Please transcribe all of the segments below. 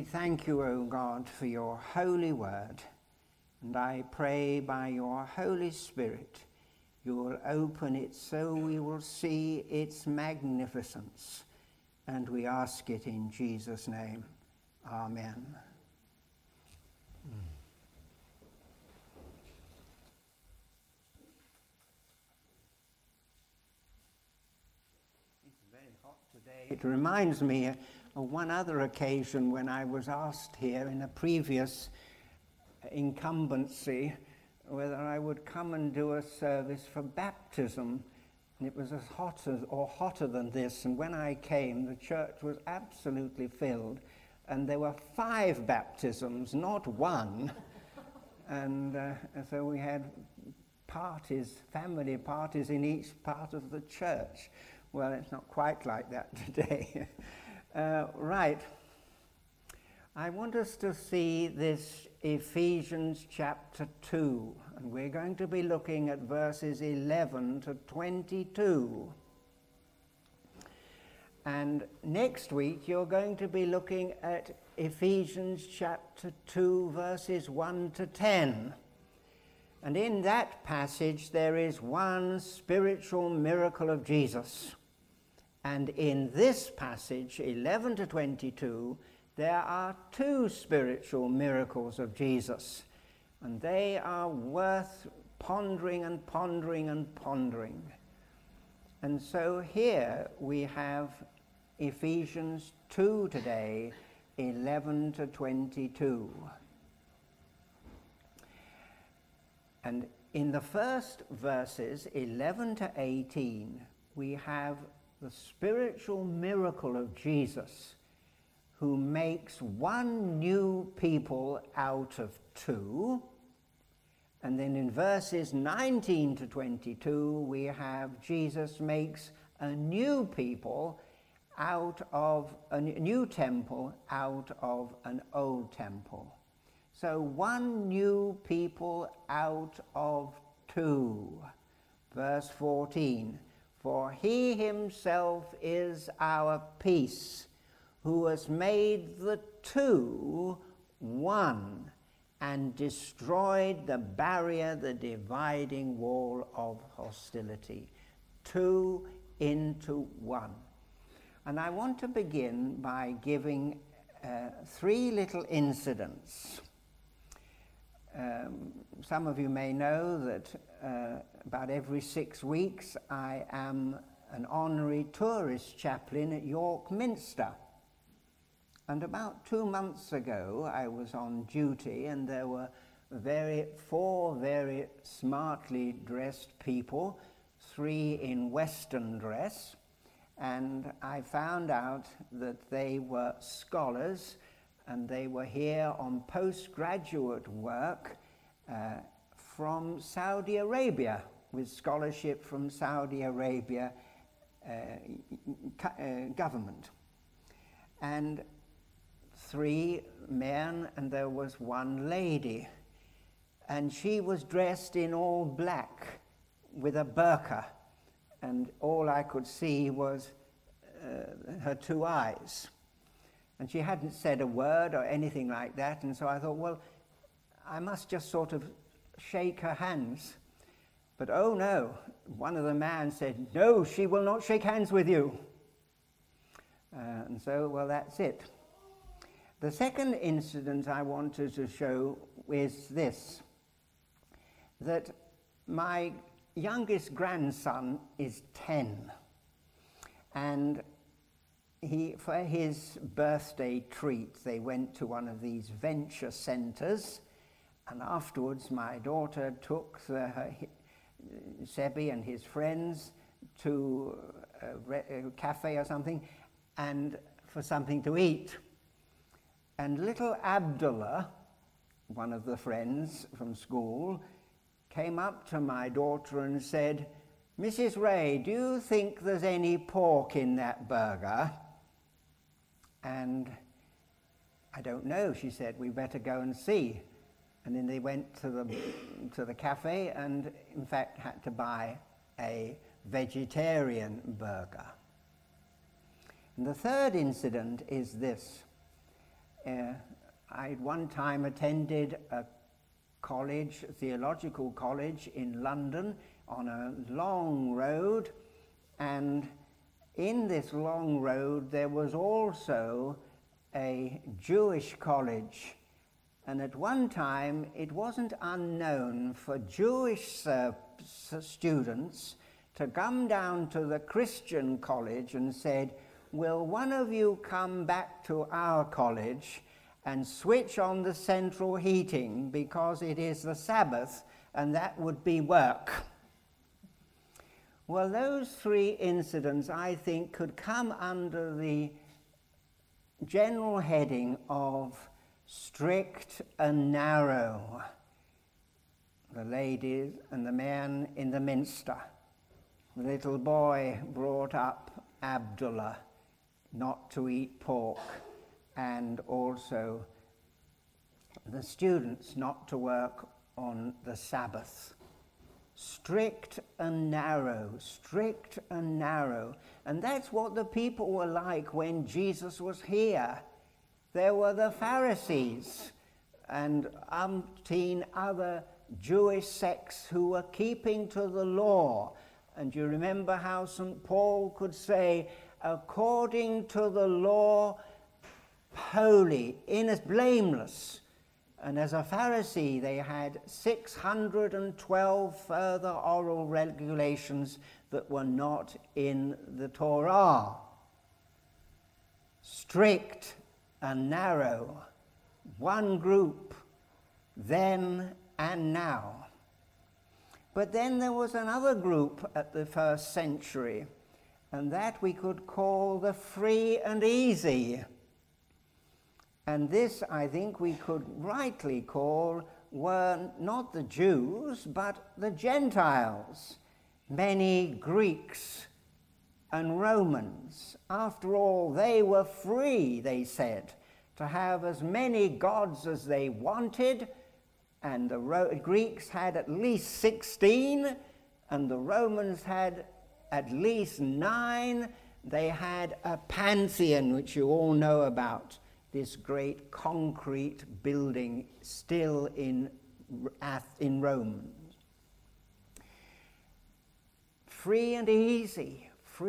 We thank you, O God, for your holy word, and I pray by your Holy Spirit you will open it so we will see its magnificence, and we ask it in Jesus' name. Amen. It's very hot today. It reminds me of one other occasion when I was asked here in a previous incumbency whether I would come and do a service for baptism. And it was as hot as, or hotter than this, and when I came the church was absolutely filled, and there were 5 baptisms, not 1. And so we had parties, family parties in each part of the church. Well, it's not quite like that today. Right. I want us to see this Ephesians chapter 2, and we're going to be looking at verses 11 to 22. And next week you're going to be looking at Ephesians chapter 2, verses 1 to 10. And in that passage there is one spiritual miracle of Jesus. And in this passage, 11 to 22, there are 2 spiritual miracles of Jesus. And they are worth pondering and pondering and pondering. And so here we have Ephesians 2 today, 11 to 22. And in the first verses, 11 to 18, we have the spiritual miracle of Jesus, who makes one new people out of 2. And then in verses 19 to 22, we have Jesus makes a new people out of a new temple out of an old temple. So one new people out of 2. Verse 14, for he himself is our peace, who has made the 2 one, and destroyed the barrier, the dividing wall of hostility. 2 into 1. And I want to begin by giving 3 little incidents. Some of you may know that about every 6 weeks I am an honorary tourist chaplain at York Minster. And about 2 months ago I was on duty, and there were 4 very smartly dressed people, 3 in Western dress, and I found out that they were scholars, and they were here on postgraduate work from Saudi Arabia, with scholarship from Saudi Arabia government. And 3 men, and there was 1 lady, and she was dressed in all black with a burqa, and all I could see was her 2 eyes. And she hadn't said a word or anything like that, and so I thought, well, I must just sort of shake her hands. But oh no, one of the men said, no, she will not shake hands with you. And so, well, that's it. The second incident I wanted to show is this, that my youngest grandson is 10, and for his birthday treat, they went to one of these venture centers, and afterwards my daughter took Sebi and his friends to a cafe or something, and for something to eat. And little Abdullah, one of the friends from school, came up to my daughter and said, Mrs. Ray, do you think there's any pork in that burger? And I don't know, she said, we better go and see. And then they went to the cafe and in fact had to buy a vegetarian burger. And the third incident is this. I one time attended a college, a theological college in London on a long road, and in this long road there was also a Jewish college. And at one time it wasn't unknown for Jewish students to come down to the Christian college and said, "Will one of you come back to our college and switch on the central heating because it is the Sabbath and that would be work?" Well, those three incidents, I think, could come under the general heading of strict and narrow. The ladies and the man in the minster. The little boy brought up Abdullah not to eat pork, and also the students not to work on the Sabbath. Strict and narrow, strict and narrow. And that's what the people were like when Jesus was here. There were the Pharisees and umpteen other Jewish sects who were keeping to the law. And you remember how St. Paul could say, according to the law, holy, blameless. And as a Pharisee, they had 612 further oral regulations that were not in the Torah. Strict and narrow, one group, then and now. But then there was another group at the first century, and that we could call the free and easy. And this, I think, we could rightly call were not the Jews, but the Gentiles, many Greeks and Romans. After all, they were free, they said, to have as many gods as they wanted, and the Greeks had at least 16, and the Romans had at least 9. They had a pantheon, which you all know about, this great concrete building still in Rome. Free and easy,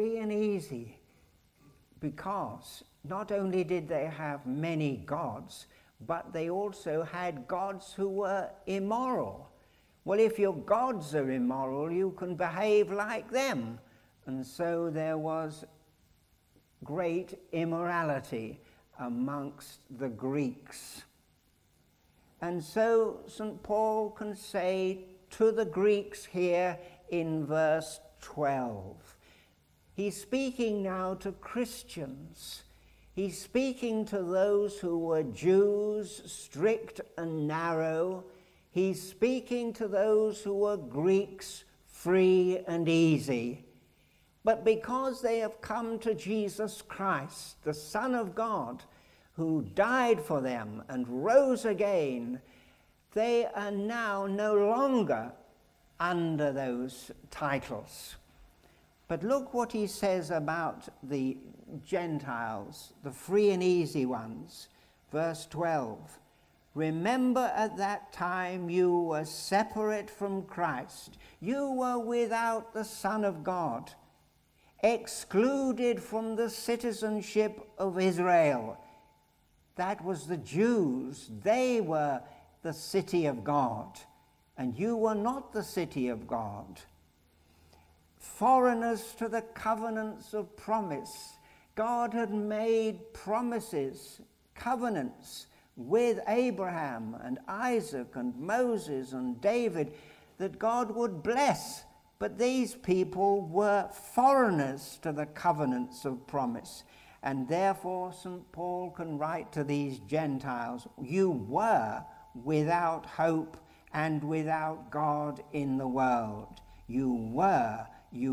because not only did they have many gods, but they also had gods who were immoral. Well, if your gods are immoral, you can behave like them. And so there was great immorality amongst the Greeks. And so St. Paul can say to the Greeks here in verse 12, he's speaking now to Christians. He's speaking to those who were Jews, strict and narrow. He's speaking to those who were Greeks, free and easy. But because they have come to Jesus Christ, the Son of God, who died for them and rose again, they are now no longer under those titles. But look what he says about the Gentiles, the free and easy ones. Verse 12, remember at that time you were separate from Christ. You were without the Son of God, excluded from the citizenship of Israel. That was the Jews. They were the city of God, and you were not the city of God. Foreigners to the covenants of promise. God had made promises, covenants with Abraham and Isaac and Moses and David that God would bless. But these people were foreigners to the covenants of promise. And therefore St. Paul can write to these Gentiles, you were without hope and without God in the world. You were.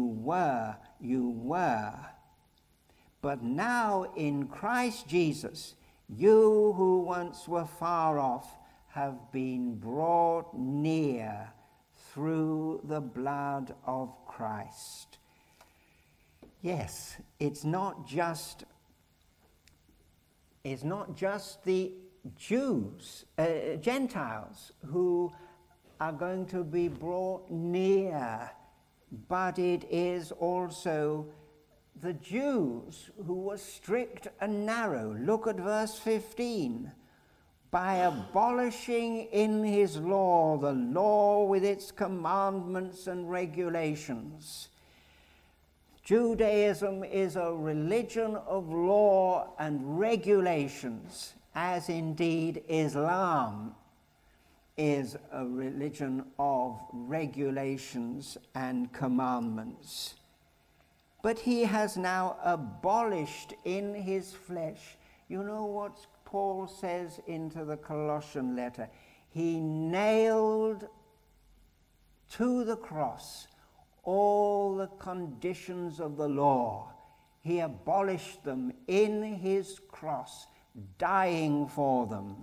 But now in Christ Jesus, you who once were far off have been brought near through the blood of Christ. Yes, it's not just is not just the Jews, Gentiles, who are going to be brought near, but it is also the Jews who were strict and narrow. Look at verse 15. By abolishing in his law the law with its commandments and regulations. Judaism is a religion of law and regulations, as indeed Islam is a religion of regulations and commandments. But he has now abolished in his flesh. You know what Paul says into the Colossian letter? He nailed to the cross all the conditions of the law. He abolished them in his cross, dying for them.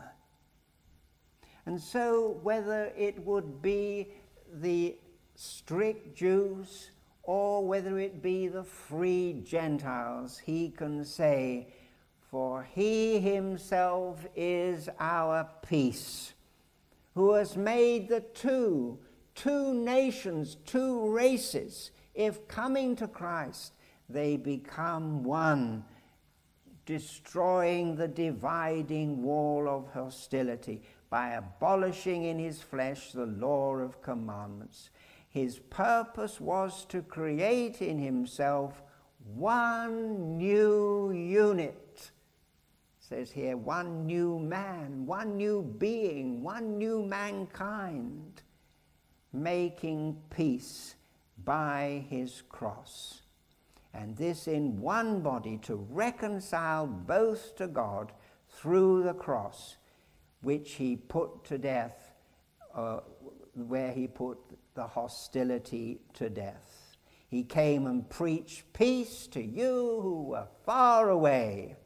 And so whether it would be the strict Jews or whether it be the free Gentiles, he can say, for he himself is our peace, who has made the two nations, two races, if coming to Christ, they become one, destroying the dividing wall of hostility by abolishing in his flesh the law of commandments. His purpose was to create in himself one new unit. It says here, one new man, one new being, one new mankind, making peace by his cross. And this in one body, to reconcile both to God through the cross, which he put to death, where he put the hostility to death. He came and preached peace to you who were far away.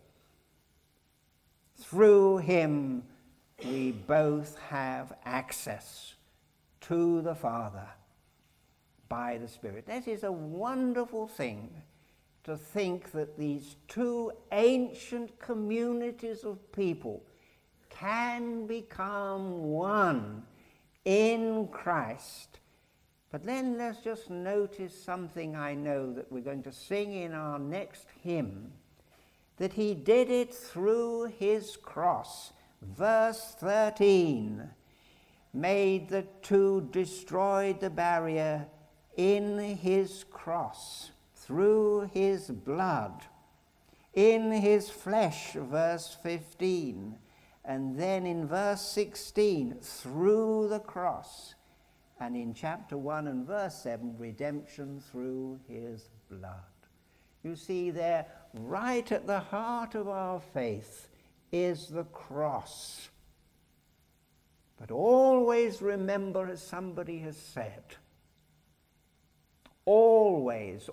Through him we both have access to the Father by the Spirit. That is a wonderful thing, to think that these two ancient communities of people can become one in Christ. But then let's just notice something I know that we're going to sing in our next hymn, that he did it through his cross. Verse 13, made the two, destroyed the barrier in his cross, through his blood, in his flesh, verse 15, and then in verse 16, through the cross, and in chapter 1 and verse 7, redemption through his blood. You see there, right at the heart of our faith is the cross. But always remember, as somebody has said, always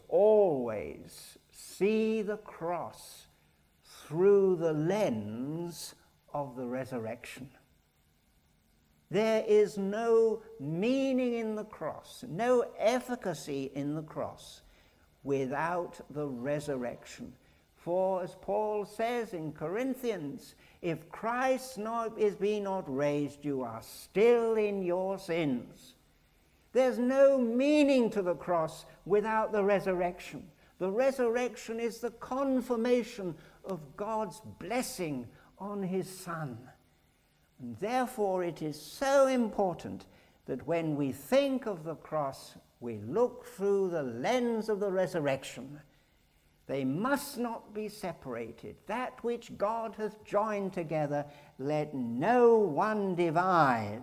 see the cross through the lens of the resurrection. There is no meaning in the cross, no efficacy in the cross without the resurrection. For as Paul says in Corinthians, if Christ be not raised, you are still in your sins. There's no meaning to the cross without the resurrection. The resurrection is the confirmation of God's blessing on his Son. And therefore it is so important that when we think of the cross, we look through the lens of the resurrection. They must not be separated. That which God hath joined together, let no one divide.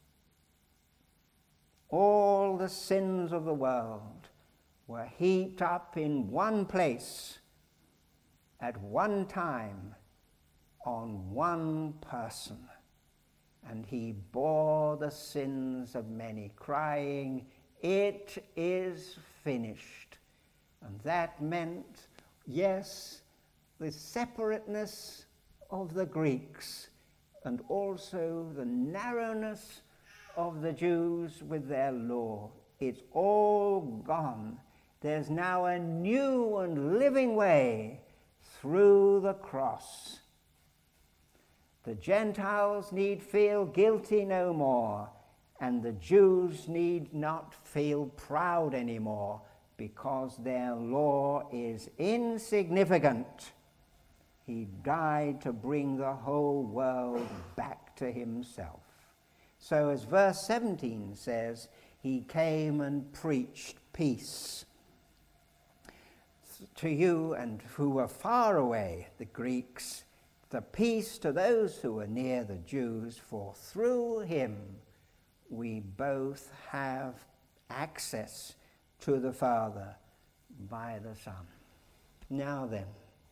All the sins of the world were heaped up in one place at one time on one person. And he bore the sins of many, crying, "It is finished." And that meant, yes, the separateness of the Greeks and also the narrowness of the Jews with their law. It's all gone. There's now a new and living way through the cross. The Gentiles need feel guilty no more, and the Jews need not feel proud anymore, because their law is insignificant. He died to bring the whole world back to himself. So as verse 17 says, he came and preached peace to you and who were far away, the Greeks, the peace to those who were near, the Jews, for through him we both have access to the Father by the Son. Now then,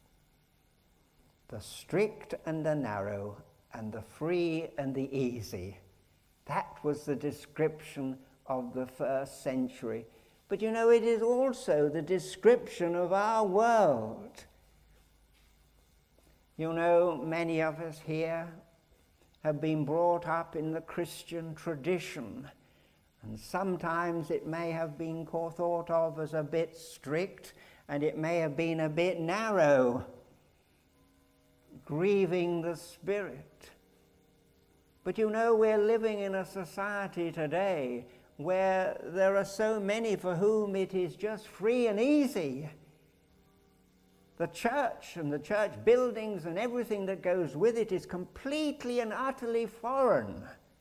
the strict and the narrow, and the free and the easy. That was the description of the first century. But you know, it is also the description of our world. You know, many of us here have been brought up in the Christian tradition, and sometimes it may have been thought of as a bit strict, and it may have been a bit narrow, grieving the Spirit. But you know, we're living in a society today where there are so many for whom it is just free and easy. The church and the church buildings and everything that goes with it is completely and utterly foreign.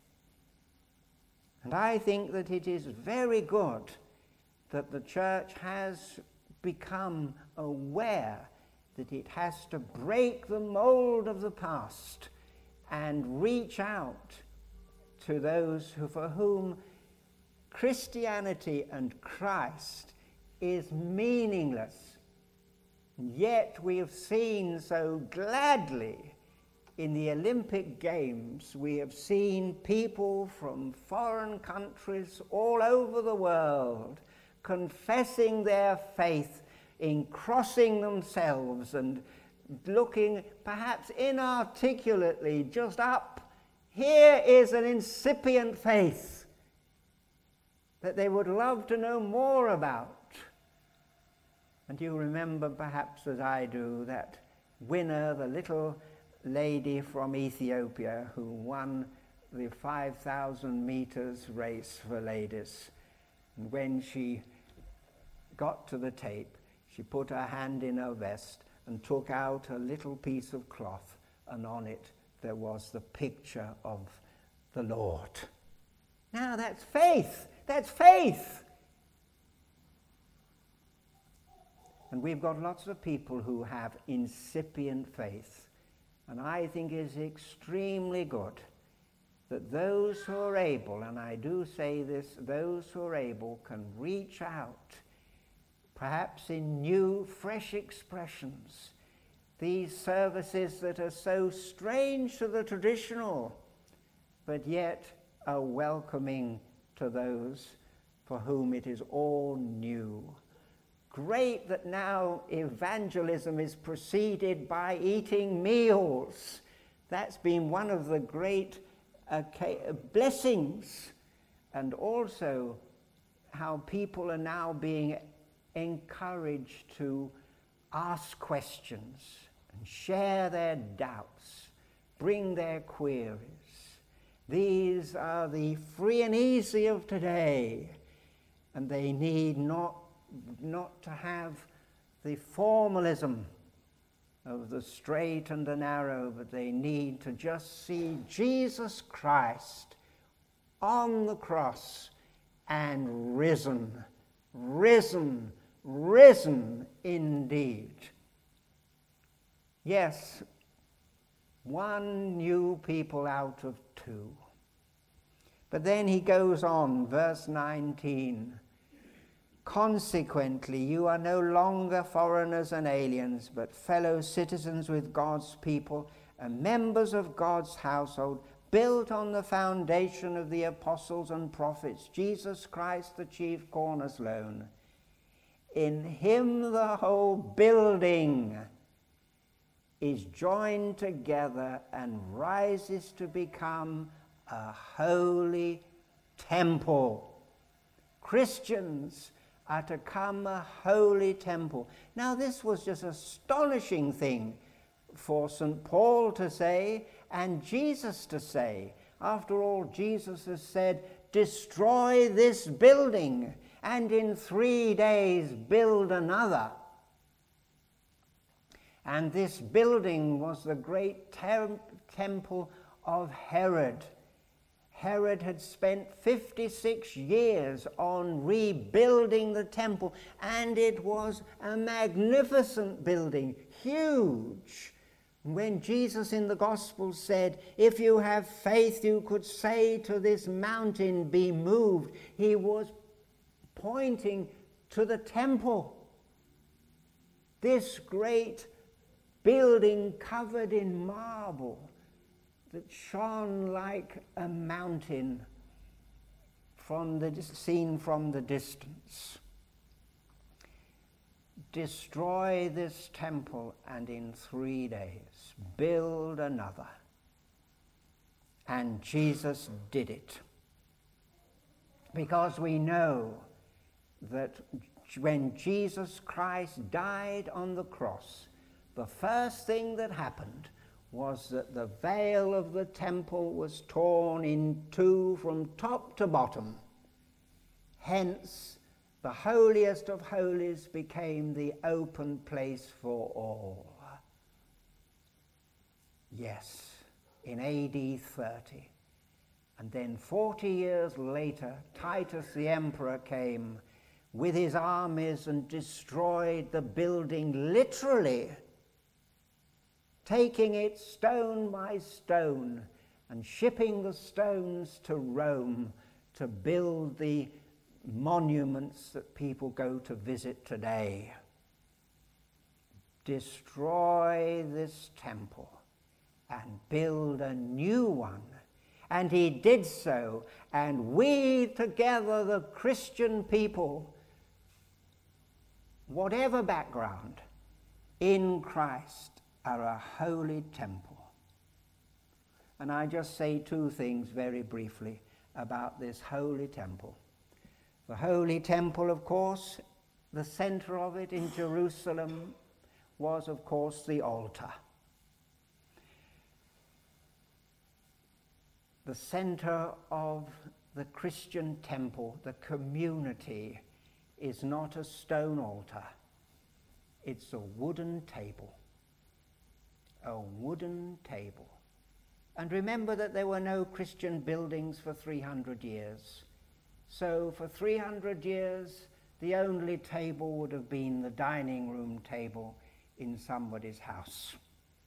And I think that it is very good that the church has become aware that it has to break the mold of the past and reach out to those for whom Christianity and Christ is meaningless. Yet we have seen so gladly in the Olympic Games, we have seen people from foreign countries all over the world confessing their faith in crossing themselves and looking perhaps inarticulately just up. Here is an incipient faith that they would love to know more about. And you remember perhaps as I do that winner, the little lady from Ethiopia who won the 5,000 meters race for ladies. And when she got to the tape, she put her hand in her vest and took out a little piece of cloth, and on it there was the picture of the Lord. Now that's faith. That's faith. And we've got lots of people who have incipient faith. And I think it is extremely good that those who are able, and I do say this, those who are able can reach out, perhaps in new, fresh expressions, these services that are so strange to the traditional, but yet are welcoming to those for whom it is all new. Great that now evangelism is preceded by eating meals. That's been one of the great blessings. And also how people are now being encouraged to ask questions and share their doubts, bring their queries. These are the free and easy of today, and they need not to have the formalism of the straight and the narrow, but they need to just see Jesus Christ on the cross and risen, risen, risen indeed. Yes, one new people out of two. But then he goes on, verse 19. Consequently, you are no longer foreigners and aliens, but fellow citizens with God's people and members of God's household, built on the foundation of the apostles and prophets, Jesus Christ the chief cornerstone. In him the whole building is joined together and rises to become a holy temple. Christians are to come a holy temple. Now this was just an astonishing thing for St. Paul to say, and Jesus to say. After all, Jesus has said, destroy this building, and in 3 days build another. And this building was the great temple of Herod. Herod had spent 56 years on rebuilding the temple, and it was a magnificent building, huge. When Jesus in the Gospel said, if you have faith, you could say to this mountain, be moved, he was pointing to the temple. This great building covered in marble that shone like a mountain seen from the distance. Destroy this temple, and in 3 days build another. And Jesus did it. Because we know that when Jesus Christ died on the cross, the first thing that happened was that the veil of the temple was torn in two from top to bottom. Hence, the holiest of holies became the open place for all. Yes, in AD 30. And then 40 years later, Titus the emperor came with his armies and destroyed the building literally, taking it stone by stone and shipping the stones to Rome to build the monuments that people go to visit today. Destroy this temple and build a new one. And he did so, and we together, the Christian people, whatever background, in Christ are a holy temple. And I just say two things very briefly about this holy temple. The holy temple, of course, the center of it in Jerusalem was, of course, the altar. The center of the Christian temple, the community, is not a stone altar. It's a wooden table. A wooden table. And remember that there were no Christian buildings for 300 years. So for 300 years, the only table would have been the dining room table in somebody's house.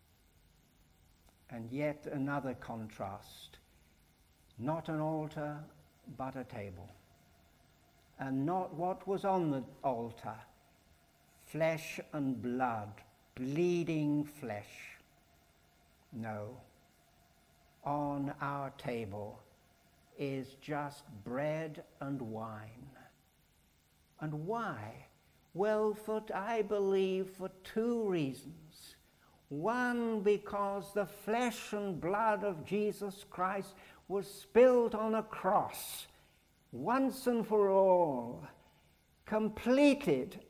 And yet another contrast. Not an altar, but a table. And not what was on the altar, flesh and blood, bleeding flesh. No. On our table is just bread and wine. And why? Well, I believe for two reasons. One, because the flesh and blood of Jesus Christ was spilled on a cross, once and for all, completed,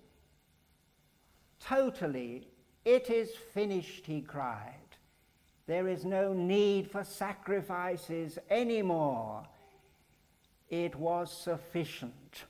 totally. It is finished, he cried. There is no need for sacrifices anymore. It was sufficient.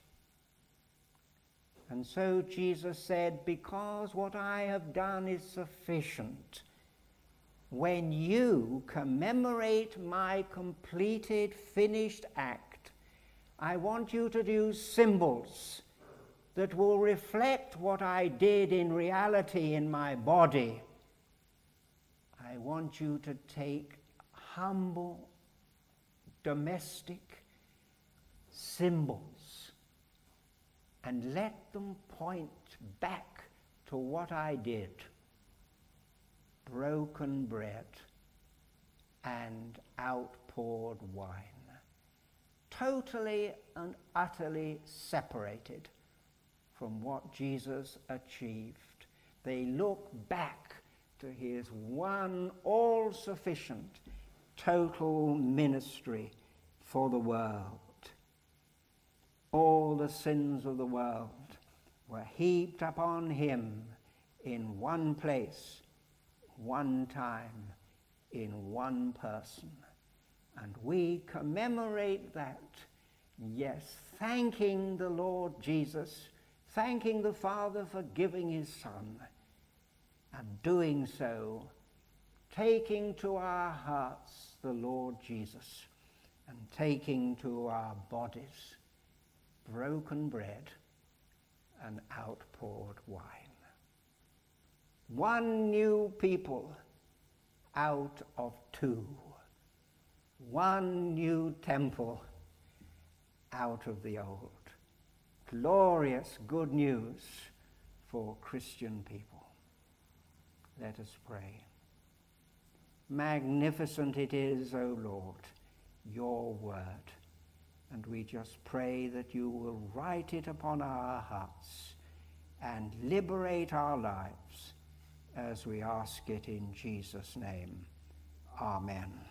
And so Jesus said, because what I have done is sufficient, when you commemorate my completed, finished act, I want you to do symbols that will reflect what I did in reality in my body. I want you to take humble, domestic symbols and let them point back to what I did. Broken bread and outpoured wine. Totally and utterly separated from what Jesus achieved. They look back to his one all-sufficient, total ministry for the world. All the sins of the world were heaped upon him in one place, one time, in one person. And we commemorate that, yes, thanking the Lord Jesus, thanking the Father for giving his Son, and doing so, taking to our hearts the Lord Jesus, and taking to our bodies broken bread and outpoured wine. One new people out of two. One new temple out of the old. Glorious good news for Christian people. Let us pray. Magnificent it is, O Lord, your word, and we just pray that you will write it upon our hearts and liberate our lives as we ask it in Jesus' name. Amen.